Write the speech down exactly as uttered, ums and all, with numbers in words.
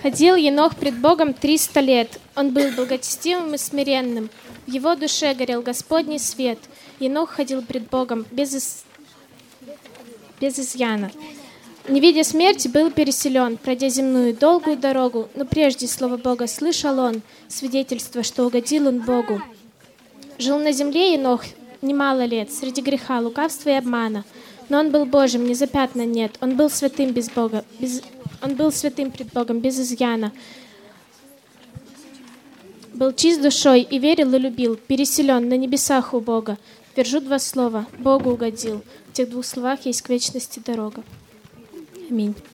Ходил Енох пред Богом триста лет. Он был благочестивым и смиренным. В его душе горел Господний свет. Енох ходил пред Богом без, из... без изъяна. Не видя смерти, был переселен, пройдя земную долгую дорогу. Но прежде слово Бога слышал он, свидетельство, что угодил он Богу. Жил на земле Енох немало лет, среди греха, лукавства и обмана. Но он был Божьим, не запятнан нет. Он был святым без Бога, без... он был святым пред Богом, без изъяна. Был чист душой и верил и любил, переселен на небесах у Бога. Твержу два слова: Богу угодил. В тех двух словах есть к вечности дорога. Аминь.